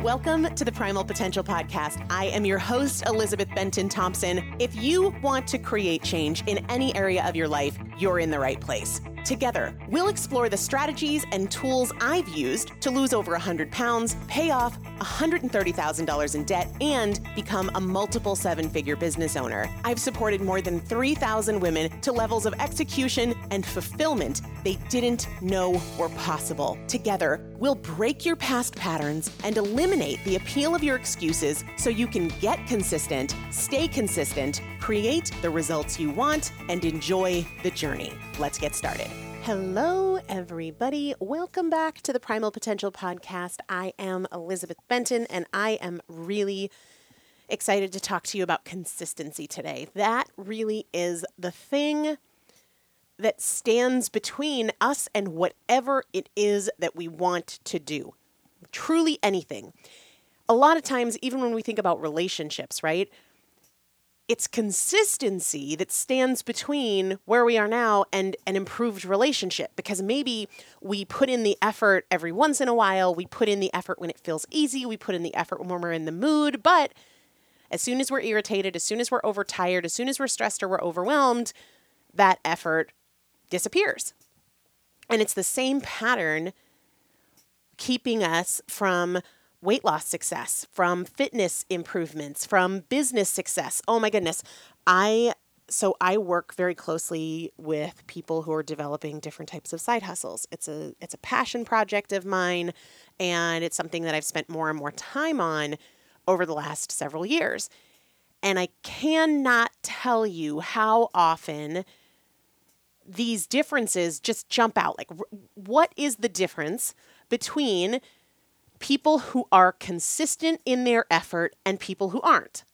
Welcome to the Primal Potential Podcast. I am your host, Elizabeth Benton Thompson. If you want to create change in any area of your life, you're in the right place. Together, we'll explore the strategies and tools I've used to lose over 100 pounds, pay off $130,000 in debt, and become a multiple seven-figure business owner. I've supported more than 3,000 women to levels of execution and fulfillment they didn't know were possible. Together, we'll break your past patterns and eliminate the appeal of your excuses so you can get consistent, stay consistent, create the results you want, and enjoy the journey. Let's get started. Hello, everybody. Welcome back to the Primal Potential Podcast. I am Elizabeth Benton, and I am really excited to talk to you about consistency today. That really is the thing that stands between us and whatever it is that we want to do. Truly anything. A lot of times, even when we think about relationships, right? It's consistency that stands between where we are now and an improved relationship, because maybe we put in the effort every once in a while, we put in the effort when it feels easy, we put in the effort when we're in the mood, but as soon as we're irritated, as soon as we're overtired, as soon as we're stressed or we're overwhelmed, that effort disappears. And it's the same pattern keeping us from weight loss success, from fitness improvements, from business success. Oh my goodness. I work very closely with people who are developing different types of side hustles. It's a passion project of mine, and it's something that I've spent more and more time on over the last several years. And I cannot tell you how often these differences just jump out. Like, what is the difference between people who are consistent in their effort and people who aren't?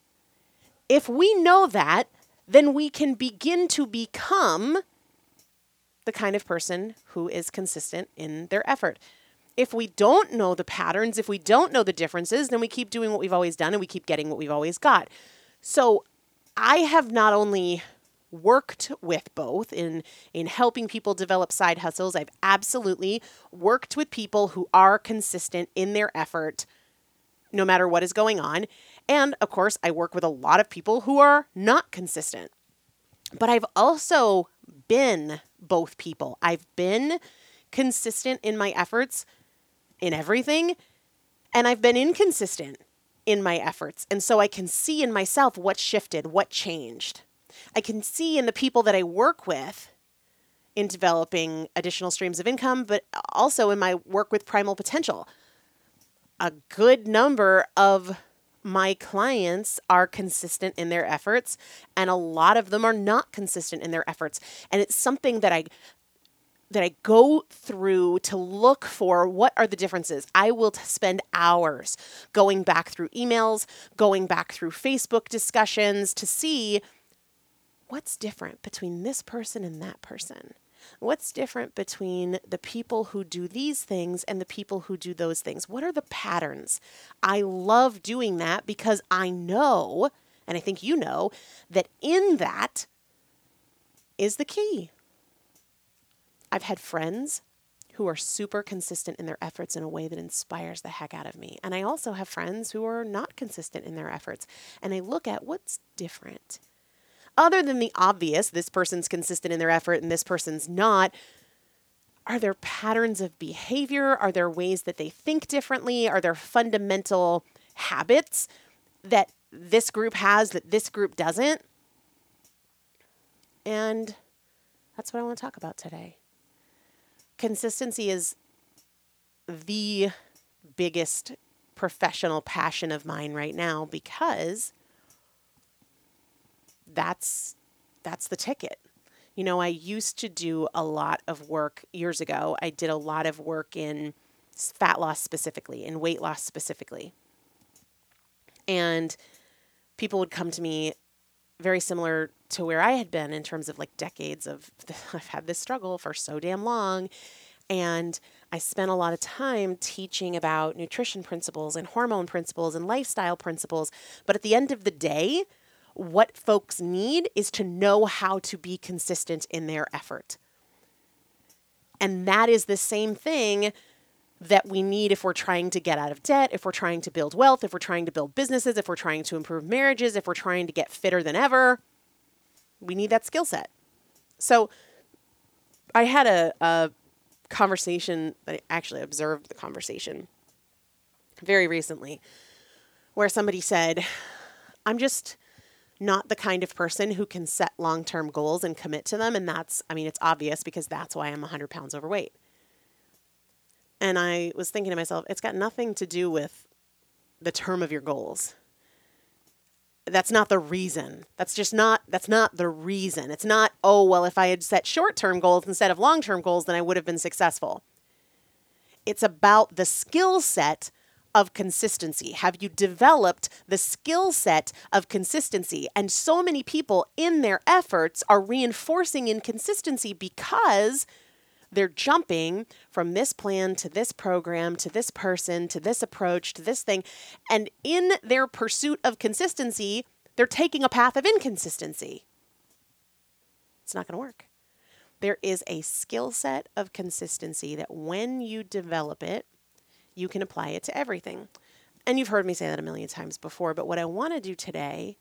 If we know that, then we can begin to become the kind of person who is consistent in their effort. If we don't know the patterns, if we don't know the differences, then we keep doing what we've always done and we keep getting what we've always got. So I have not only worked with both in helping people develop side hustles. I've absolutely worked with people who are consistent in their effort, no matter what is going on. And of course, I work with a lot of people who are not consistent. But I've also been both people. I've been consistent in my efforts in everything, and I've been inconsistent in my efforts. And so I can see in myself what shifted, what changed. I can see in the people that I work with in developing additional streams of income, but also in my work with Primal Potential. A good number of my clients are consistent in their efforts, and a lot of them are not consistent in their efforts. And it's something that I go through to look for what are the differences. I will spend hours going back through emails, going back through Facebook discussions to see what's different between this person and that person. What's different between the people who do these things and the people who do those things? What are the patterns? I love doing that because I know, and I think you know, that in that is the key. I've had friends who are super consistent in their efforts in a way that inspires the heck out of me. And I also have friends who are not consistent in their efforts. And I look at what's different. Other than the obvious, this person's consistent in their effort and this person's not, are there patterns of behavior? Are there ways that they think differently? Are there fundamental habits that this group has that this group doesn't? And that's what I want to talk about today. Consistency is the biggest professional passion of mine right now because that's the ticket. You know, I used to do a lot of work years ago. I did a lot of work in fat loss specifically, in weight loss specifically. And people would come to me very similar to where I had been in terms of like decades of, I've had this struggle for so damn long. And I spent a lot of time teaching about nutrition principles and hormone principles and lifestyle principles. But at the end of the day, what folks need is to know how to be consistent in their effort. And that is the same thing that we need if we're trying to get out of debt, if we're trying to build wealth, if we're trying to build businesses, if we're trying to improve marriages, if we're trying to get fitter than ever. We need that skill set. So I had a conversation, I actually observed the conversation very recently, where somebody said, I'm just not the kind of person who can set long-term goals and commit to them. And it's obvious because that's why I'm 100 pounds overweight. And I was thinking to myself, it's got nothing to do with the term of your goals. That's not the reason. That's not the reason. It's not, oh, well, if I had set short-term goals instead of long-term goals, then I would have been successful. It's about the skill set of consistency. Have you developed the skill set of consistency? And so many people in their efforts are reinforcing inconsistency because they're jumping from this plan to this program, to this person, to this approach, to this thing. And in their pursuit of consistency, they're taking a path of inconsistency. It's not going to work. There is a skill set of consistency that when you develop it, you can apply it to everything. And you've heard me say that a million times before, but what I want to do today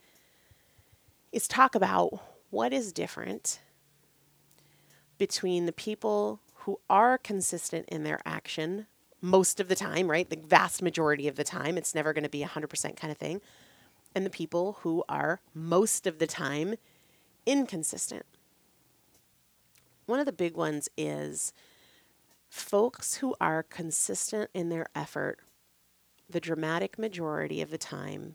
is talk about what is different between the people who are consistent in their action most of the time, right? The vast majority of the time. It's never going to be 100% kind of thing. And the people who are most of the time inconsistent. One of the big ones is folks who are consistent in their effort the dramatic majority of the time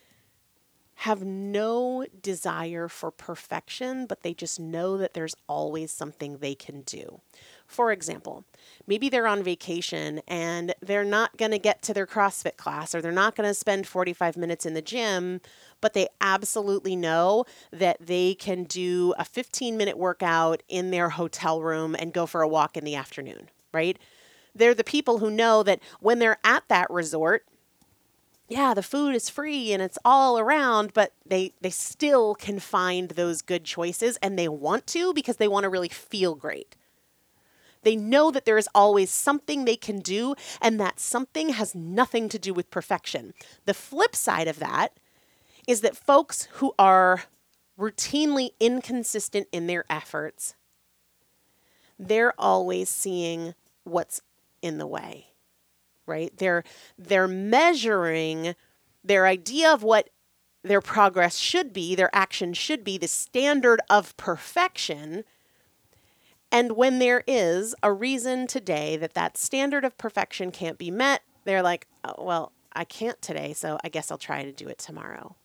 have no desire for perfection, but they just know that there's always something they can do. For example, maybe they're on vacation and they're not going to get to their CrossFit class, or they're not going to spend 45 minutes in the gym, but they absolutely know that they can do a 15-minute workout in their hotel room and go for a walk in the afternoon, right? They're the people who know that when they're at that resort, yeah, the food is free and it's all around, but they still can find those good choices, and they want to because they want to really feel great. They know that there is always something they can do, and that something has nothing to do with perfection. The flip side of that is that folks who are routinely inconsistent in their efforts, they're always seeing what's in the way. Right? They're measuring their idea of what their progress should be, their action should be, the standard of perfection. And when there is a reason today that standard of perfection can't be met, they're like, oh, well, I can't today, so I guess I'll try to do it tomorrow.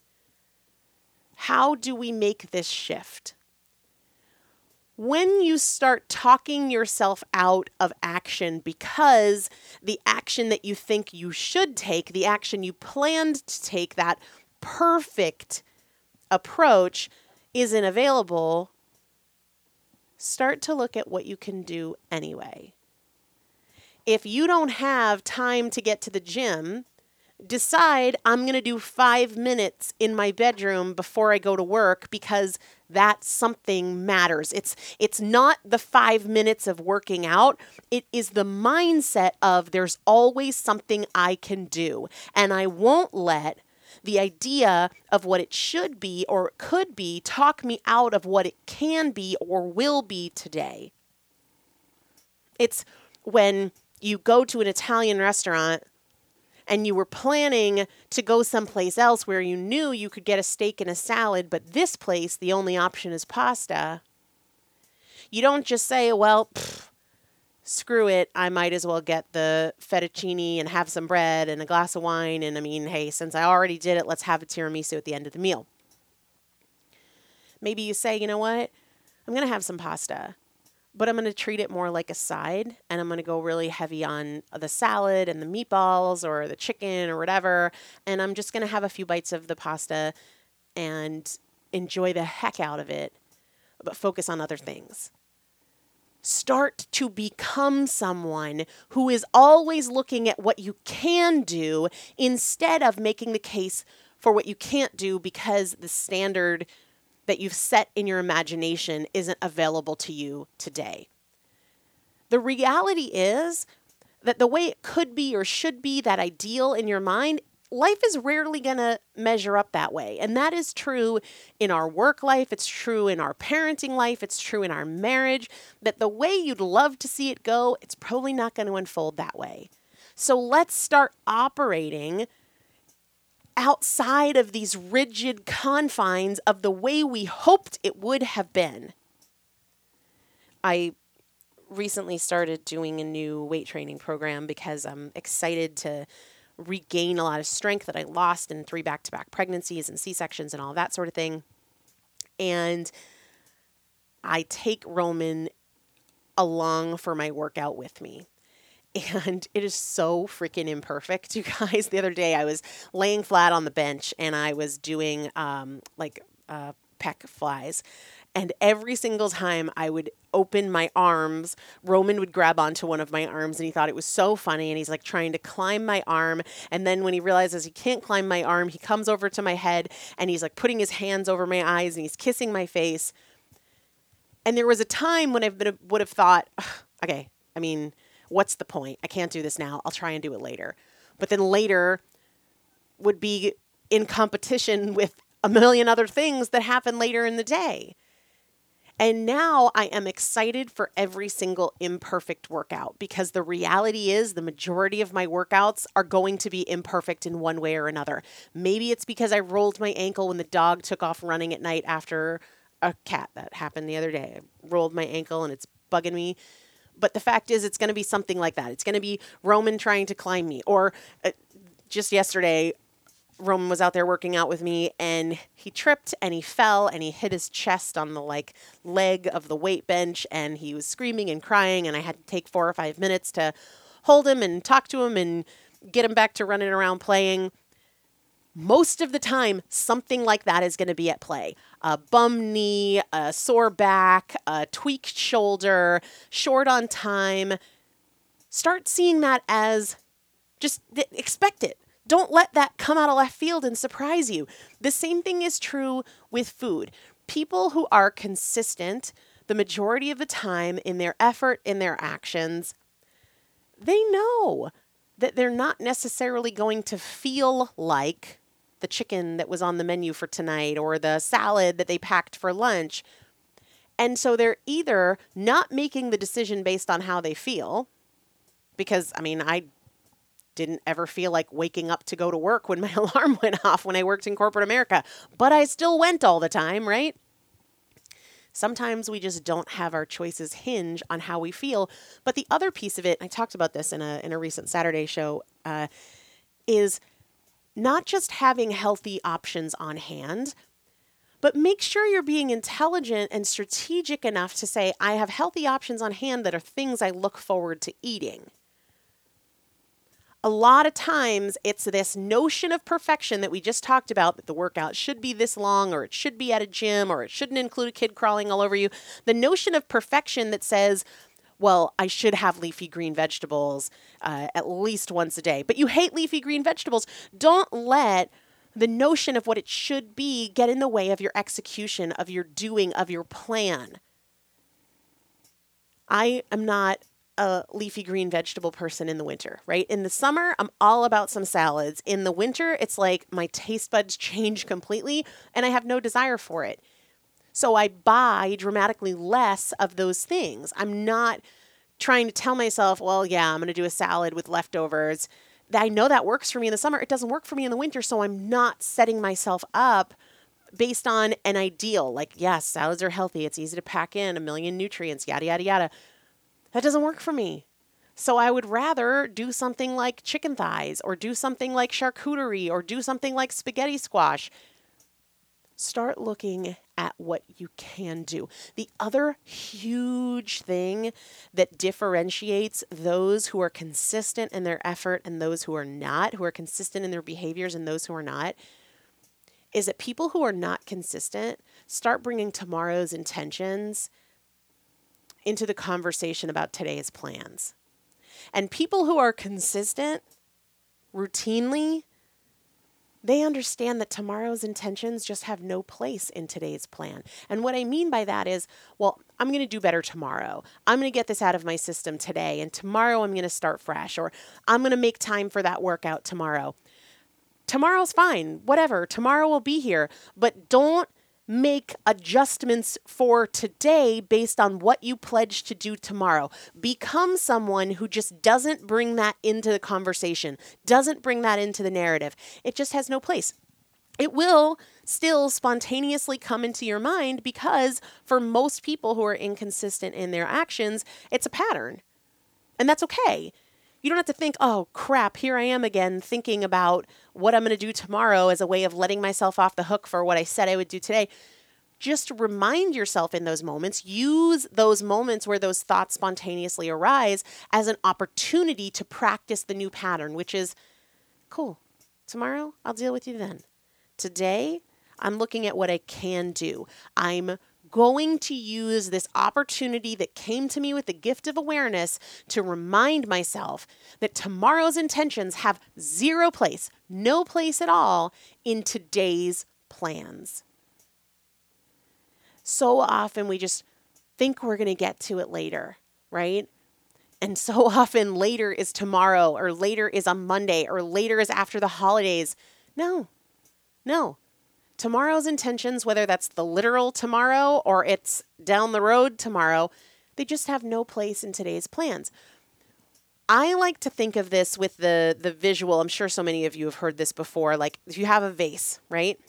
How do we make this shift? When you start talking yourself out of action because the action that you think you should take, the action you planned to take, that perfect approach isn't available, start to look at what you can do anyway. If you don't have time to get to the gym, decide I'm going to do 5 minutes in my bedroom before I go to work because that something matters. It's not the 5 minutes of working out. It is the mindset of there's always something I can do. And I won't let the idea of what it should be or could be talk me out of what it can be or will be today. It's when you go to an Italian restaurant and you were planning to go someplace else where you knew you could get a steak and a salad, but this place, the only option is pasta. You don't just say, well, screw it, I might as well get the fettuccine and have some bread and a glass of wine. And hey, since I already did it, let's have a tiramisu at the end of the meal. Maybe you say, you know what, I'm going to have some pasta, but I'm going to treat it more like a side, and I'm going to go really heavy on the salad and the meatballs or the chicken or whatever, and I'm just going to have a few bites of the pasta and enjoy the heck out of it, but focus on other things. Start to become someone who is always looking at what you can do instead of making the case for what you can't do because the standard that you've set in your imagination isn't available to you today. The reality is that the way it could be or should be, that ideal in your mind, life is rarely going to measure up that way. And that is true in our work life. It's true in our parenting life. It's true in our marriage, that the way you'd love to see it go, it's probably not going to unfold that way. So let's start operating outside of these rigid confines of the way we hoped it would have been. I recently started doing a new weight training program because I'm excited to regain a lot of strength that I lost in 3 back-to-back pregnancies and C-sections and all that sort of thing. And I take Roman along for my workout with me. And it is so freaking imperfect, you guys. The other day I was laying flat on the bench and I was doing pec flies. And every single time I would open my arms, Roman would grab onto one of my arms and he thought it was so funny. And he's like trying to climb my arm. And then when he realizes he can't climb my arm, he comes over to my head and he's like putting his hands over my eyes and he's kissing my face. And there was a time when I would have thought, okay, I mean, what's the point? I can't do this now. I'll try and do it later. But then later would be in competition with a million other things that happen later in the day. And now I am excited for every single imperfect workout because the reality is the majority of my workouts are going to be imperfect in one way or another. Maybe it's because I rolled my ankle when the dog took off running at night after a cat. That happened the other day. I rolled my ankle and it's bugging me. But the fact is it's going to be something like that. It's going to be Roman trying to climb me. Or just yesterday, Roman was out there working out with me and he tripped and he fell and he hit his chest on the leg of the weight bench and he was screaming and crying and I had to take 4 or 5 minutes to hold him and talk to him and get him back to running around playing. Most of the time, something like that is going to be at play. A bum knee, a sore back, a tweaked shoulder, short on time. Start seeing that as just expect it. Don't let that come out of left field and surprise you. The same thing is true with food. People who are consistent the majority of the time in their effort, in their actions, they know that they're not necessarily going to feel like the chicken that was on the menu for tonight or the salad that they packed for lunch. And so they're either not making the decision based on how they feel, because, I didn't ever feel like waking up to go to work when my alarm went off when I worked in corporate America, but I still went all the time, right? Sometimes we just don't have our choices hinge on how we feel. But the other piece of it, I talked about this in a recent Saturday show, is not just having healthy options on hand, but make sure you're being intelligent and strategic enough to say, I have healthy options on hand that are things I look forward to eating. A lot of times it's this notion of perfection that we just talked about, that the workout should be this long, or it should be at a gym, or it shouldn't include a kid crawling all over you. The notion of perfection that says, well, I should have leafy green vegetables at least once a day. But you hate leafy green vegetables. Don't let the notion of what it should be get in the way of your execution, of your doing, of your plan. I am not a leafy green vegetable person in the winter, right? In the summer, I'm all about some salads. In the winter, it's like my taste buds change completely and I have no desire for it. So I buy dramatically less of those things. I'm not trying to tell myself, well, yeah, I'm going to do a salad with leftovers. I know that works for me in the summer. It doesn't work for me in the winter. So I'm not setting myself up based on an ideal. Like, yes, salads are healthy. It's easy to pack in 1 million nutrients, yada, yada, yada. That doesn't work for me. So I would rather do something like chicken thighs or do something like charcuterie or do something like spaghetti squash. Start looking at what you can do. The other huge thing that differentiates those who are consistent in their effort and those who are not, who are consistent in their behaviors and those who are not, is that people who are not consistent start bringing tomorrow's intentions into the conversation about today's plans. And people who are consistent routinely, They understand that tomorrow's intentions just have no place in today's plan. And what I mean by that is, well, I'm going to do better tomorrow. I'm going to get this out of my system today, and tomorrow I'm going to start fresh, or I'm going to make time for that workout tomorrow. Tomorrow's fine, whatever. Tomorrow will be here, but don't make adjustments for today based on what you pledge to do tomorrow. Become someone who just doesn't bring that into the conversation, doesn't bring that into the narrative. It just has no place. It will still spontaneously come into your mind because for most people who are inconsistent in their actions, it's a pattern. And that's okay. You don't have to think, oh crap, here I am again thinking about what I'm going to do tomorrow as a way of letting myself off the hook for what I said I would do today. Just remind yourself in those moments, use those moments where those thoughts spontaneously arise as an opportunity to practice the new pattern, which is, cool, tomorrow I'll deal with you then. Today, I'm looking at what I can do. I'm going to use this opportunity that came to me with the gift of awareness to remind myself that tomorrow's intentions have zero place, no place at all in today's plans. So often we just think we're going to get to it later, right? And so often later is tomorrow, or later is on Monday, or later is after the holidays. No. Tomorrow's intentions, whether that's the literal tomorrow or it's down the road tomorrow, they just have no place in today's plans. I like to think of this with the visual. I'm sure so many of you have heard this before. Like if you have a vase, right?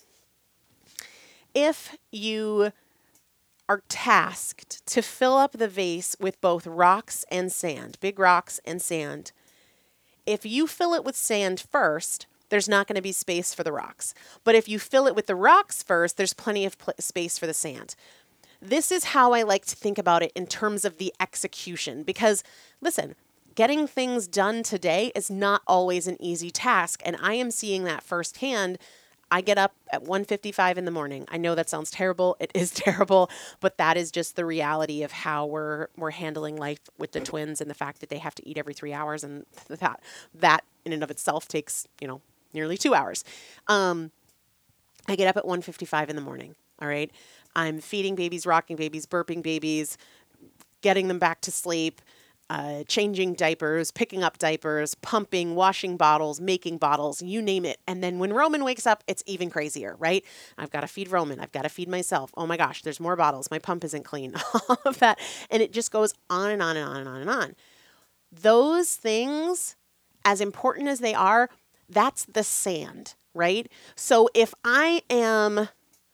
If you are tasked to fill up the vase with both rocks and sand, big rocks and sand, if you fill it with sand first, there's not going to be space for the rocks. But if you fill it with the rocks first, there's plenty of space for the sand. This is how I like to think about it in terms of the execution. Because, listen, getting things done today is not always an easy task. And I am seeing that firsthand. I get up at 1:55 in the morning. I know that sounds terrible. It is terrible, but that is just the reality of how we're handling life with the twins and the fact that they have to eat every 3 hours, and that in and of itself takes, nearly 2 hours. I get up at 1:55 in the morning. All right. I'm feeding babies, rocking babies, burping babies, getting them back to sleep, changing diapers, picking up diapers, pumping, washing bottles, making bottles, you name it. And then when Roman wakes up, it's even crazier, right? I've got to feed Roman. I've got to feed myself. Oh my gosh, there's more bottles. My pump isn't clean. All of that. And it just goes on and on and on and on and on. Those things, as important as they are, that's the sand, right? So if I am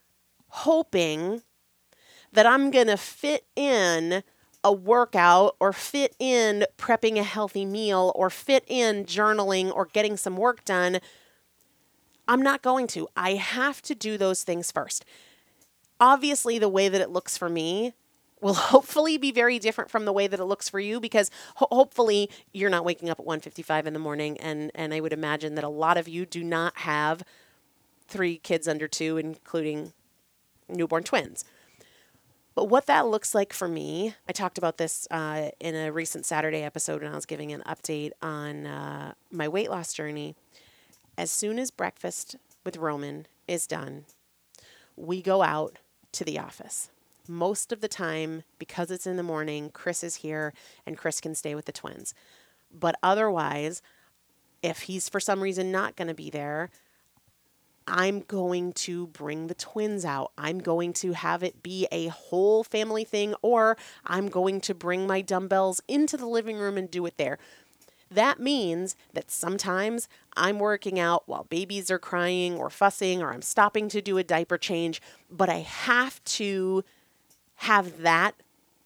hoping that I'm going to fit in a workout or fit in prepping a healthy meal or fit in journaling or getting some work done, I'm not going to. I have to do those things first. Obviously, the way that it looks for me will hopefully be very different from the way that it looks for you, because hopefully you're not waking up at 1:55 in the morning. And I would imagine that a lot of you do not have 3 kids under 2, including newborn twins. But what that looks like for me, I talked about this in a recent Saturday episode when I was giving an update on my weight loss journey. As soon as breakfast with Roman is done, we go out to the office. Most of the time, because it's in the morning, Chris is here and Chris can stay with the twins. But otherwise, if he's for some reason not going to be there, I'm going to bring the twins out. I'm going to have it be a whole family thing, or I'm going to bring my dumbbells into the living room and do it there. That means that sometimes I'm working out while babies are crying or fussing, or I'm stopping to do a diaper change, but I have to have that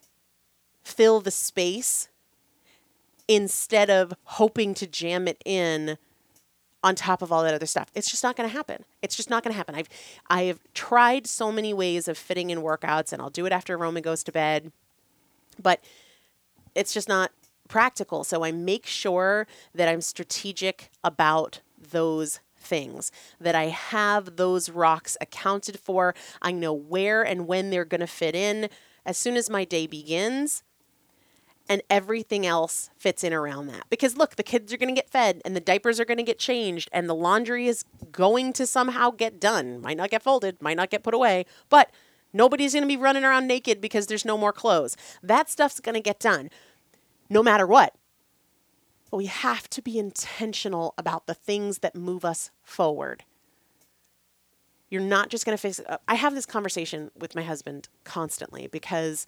fill the space instead of hoping to jam it in on top of all that other stuff. It's just not going to happen. It's just not going to happen. I've tried so many ways of fitting in workouts, and I'll do it after Roman goes to bed, but it's just not practical. So I make sure that I'm strategic about those things, that I have those rocks accounted for. I know where and when they're going to fit in as soon as my day begins. and everything else fits in around that. Because look, the kids are going to get fed and the diapers are going to get changed and the laundry is going to somehow get done. Might not get folded, might not get put away, but nobody's going to be running around naked because there's no more clothes. That stuff's going to get done no matter what. But we have to be intentional about the things that move us forward. You're not just going to face it. I have this conversation with my husband constantly because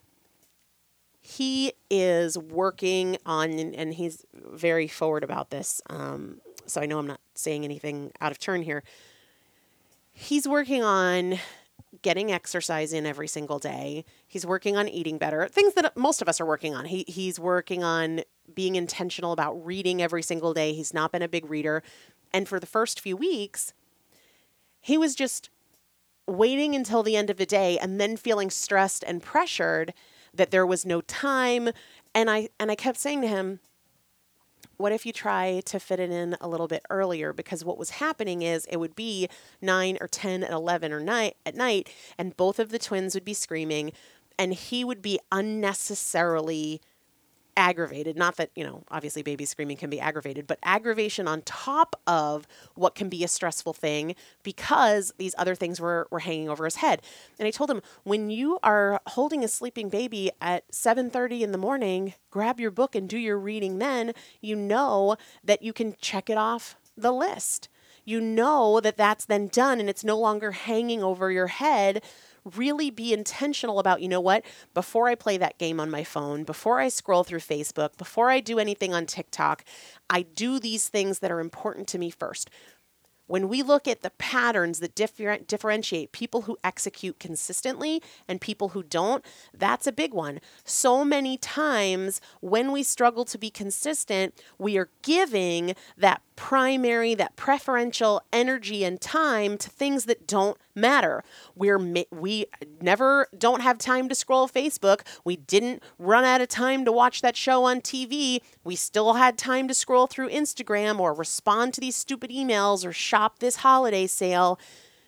he is working on, and he's very forward about this, so I know I'm not saying anything out of turn here. He's working on getting exercise in every single day. He's working on eating better, things that most of us are working on. He's working on being intentional about reading every single day. He's not been a big reader. And for the first few weeks, he was just waiting until the end of the day and then feeling stressed and pressured that there was no time. And I kept saying to him, what if you try to fit it in a little bit earlier? Because what was happening is it would be 9 or 10 and 11 or at night, and both of the twins would be screaming, and he would be unnecessarily aggravated. Not that, obviously baby screaming can be aggravated, but aggravation on top of what can be a stressful thing because these other things were hanging over his head. And I told him, when you are holding a sleeping baby at 7:30 in the morning, grab your book and do your reading then. You know that you can check it off the list. You know that that's then done and it's no longer hanging over your head. Really be intentional about, before I play that game on my phone, before I scroll through Facebook, before I do anything on TikTok, I do these things that are important to me first. When we look at the patterns that differentiate people who execute consistently and people who don't, that's a big one. So many times when we struggle to be consistent, we are giving that primary, that preferential energy and time to things that don't matter. We never don't have time to scroll Facebook. We didn't run out of time to watch that show on TV. We still had time to scroll through Instagram or respond to these stupid emails or shop this holiday sale.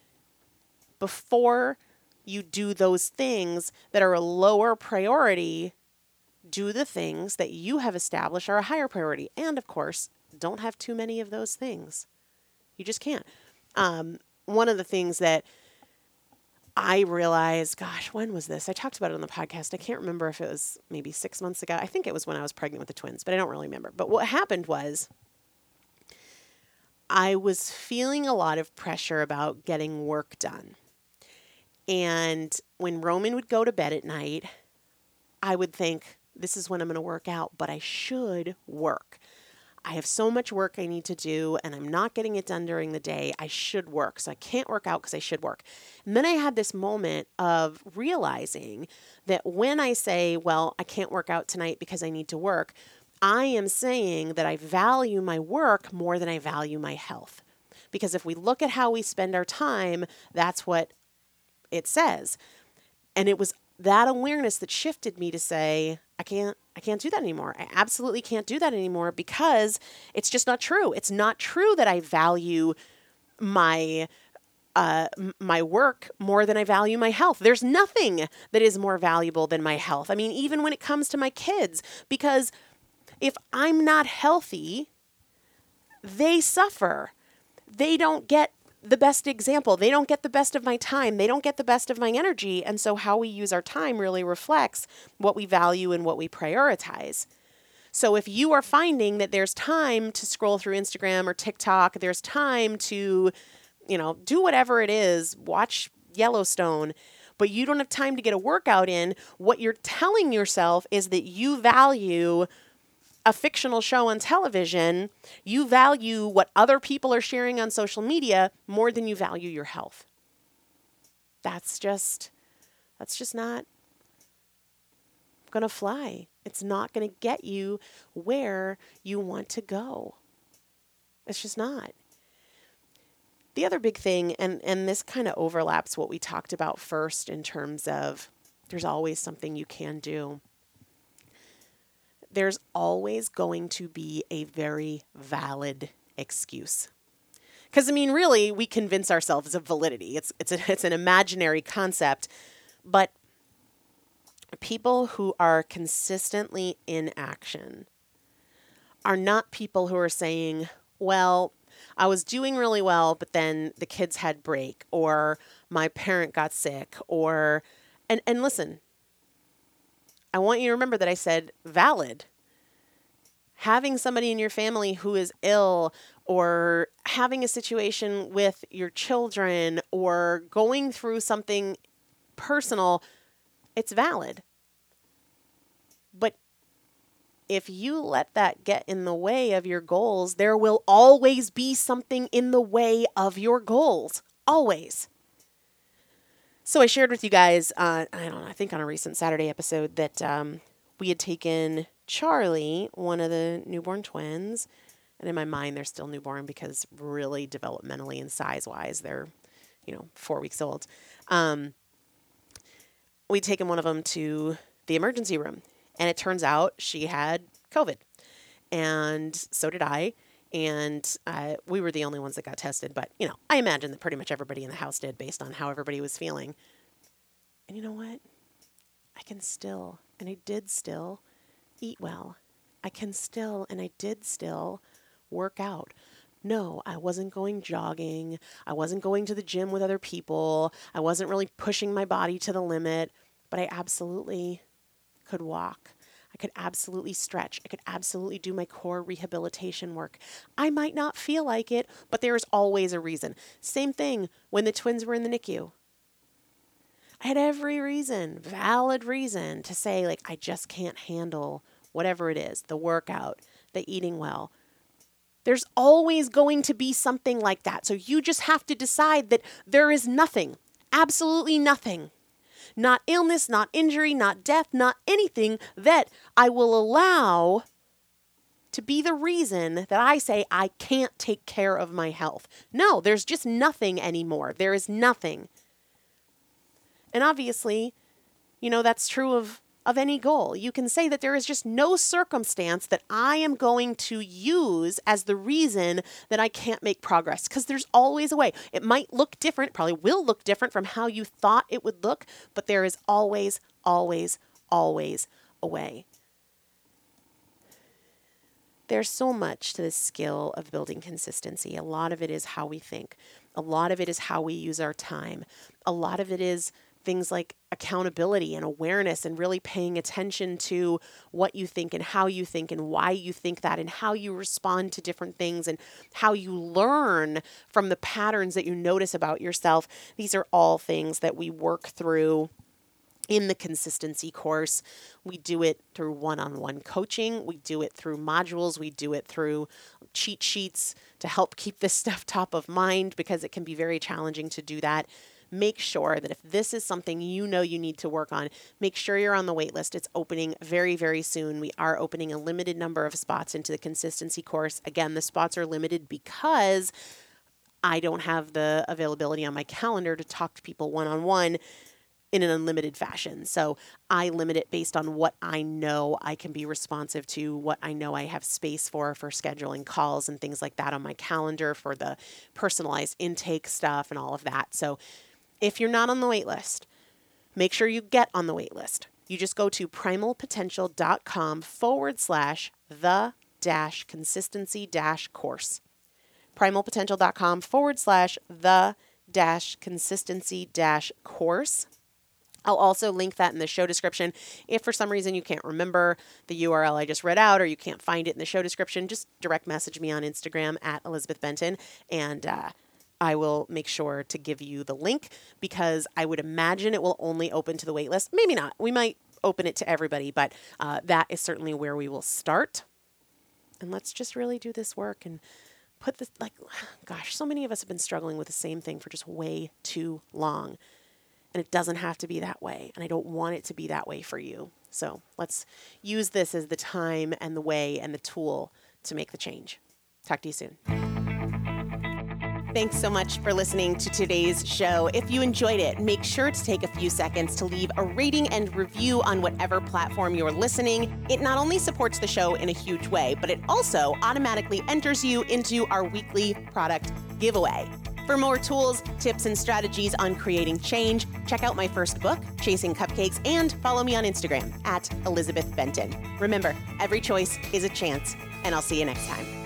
Before you do those things that are a lower priority, do the things that you have established are a higher priority. And of course, don't have too many of those things. You just can't. One of the things that I realized, when was this? I talked about it on the podcast. I can't remember if it was maybe 6 months ago. I think it was when I was pregnant with the twins, but I don't really remember. But what happened was I was feeling a lot of pressure about getting work done. And when Roman would go to bed at night, I would think, this is when I'm going to work out, but I should work. I have so much work I need to do, and I'm not getting it done during the day. I should work. So I can't work out because I should work. And then I had this moment of realizing that when I say, well, I can't work out tonight because I need to work, I am saying that I value my work more than I value my health. Because if we look at how we spend our time, that's what it says. And it was that awareness that shifted me to say, I can't do that anymore. I absolutely can't do that anymore because it's just not true. It's not true that I value my work more than I value my health. There's nothing that is more valuable than my health. I mean, even when it comes to my kids, because if I'm not healthy, they suffer. They don't get the best example. They don't get the best of my time. They don't get the best of my energy. And so how we use our time really reflects what we value and what we prioritize. So if you are finding that there's time to scroll through Instagram or TikTok, there's time to, do whatever it is, watch Yellowstone, but you don't have time to get a workout in, what you're telling yourself is that you value a fictional show on television, you value what other people are sharing on social media more than you value your health. That's just not going to fly. It's not going to get you where you want to go. It's just not. The other big thing, and this kind of overlaps what we talked about first in terms of there's always something you can do. There's always going to be a very valid excuse. Because, really, we convince ourselves of validity. It's an imaginary concept. But People who are consistently in action are not people who are saying, well, I was doing really well, but then the kids had break, or my parent got sick, or, and listen, I want you to remember that I said valid. Having somebody in your family who is ill, or having a situation with your children, or going through something personal, it's valid. But if you let that get in the way of your goals, there will always be something in the way of your goals. Always. So I shared with you guys, I think on a recent Saturday episode that we had taken Charlie, one of the newborn twins, and in my mind they're still newborn because really developmentally and size-wise they're, 4 weeks old. We'd taken one of them to the emergency room. And it turns out she had COVID, and so did I, and we were the only ones that got tested. But, I imagine that pretty much everybody in the house did based on how everybody was feeling. And you know what? I can still, and I did still, eat well. I can still, and I did still, work out. No, I wasn't going jogging. I wasn't going to the gym with other people. I wasn't really pushing my body to the limit, but I absolutely could walk. I could absolutely stretch. I could absolutely do my core rehabilitation work. I might not feel like it, but there is always a reason. Same thing when the twins were in the NICU. I had every reason, valid reason to say, I just can't handle whatever it is, the workout, the eating well. There's always going to be something like that. So you just have to decide that there is nothing, absolutely nothing. Not illness, not injury, not death, not anything that I will allow to be the reason that I say I can't take care of my health. No, there's just nothing anymore. There is nothing. And obviously, that's true of any goal. You can say that there is just no circumstance that I am going to use as the reason that I can't make progress, because there's always a way. It might look different, probably will look different from how you thought it would look, but there is always, always, always a way. There's so much to the skill of building consistency. A lot of it is how we think. A lot of it is how we use our time. A lot of it is things like accountability and awareness, and really paying attention to what you think and how you think and why you think that, and how you respond to different things, and how you learn from the patterns that you notice about yourself. These are all things that we work through in the consistency course. We do it through one-on-one coaching. We do it through modules. We do it through cheat sheets to help keep this stuff top of mind, because it can be very challenging to do that. Make sure that if this is something you need to work on, make sure you're on the wait list. It's opening very, very soon. We are opening a limited number of spots into the consistency course. Again, the spots are limited because I don't have the availability on my calendar to talk to people one-on-one in an unlimited fashion. So I limit it based on what I know I can be responsive to, what I know I have space for scheduling calls and things like that on my calendar, for the personalized intake stuff and all of that. So if you're not on the wait list, make sure you get on the wait list. You just go to primalpotential.com/the-consistency-course. primalpotential.com/the-consistency-course. I'll also link that in the show description. If for some reason you can't remember the URL I just read out, or you can't find it in the show description, just direct message me on Instagram at Elizabeth Benton, and I will make sure to give you the link, because I would imagine it will only open to the wait list. Maybe not. We might open it to everybody, but that is certainly where we will start. And let's just really do this work and put this, so many of us have been struggling with the same thing for just way too long. And it doesn't have to be that way. And I don't want it to be that way for you. So let's use this as the time and the way and the tool to make the change. Talk to you soon. Thanks so much for listening to today's show. If you enjoyed it, make sure to take a few seconds to leave a rating and review on whatever platform you're listening. It not only supports the show in a huge way, but it also automatically enters you into our weekly product giveaway. For more tools, tips, and strategies on creating change, check out my first book, Chasing Cupcakes, and follow me on Instagram @ElizabethBenton. Remember, every choice is a chance, and I'll see you next time.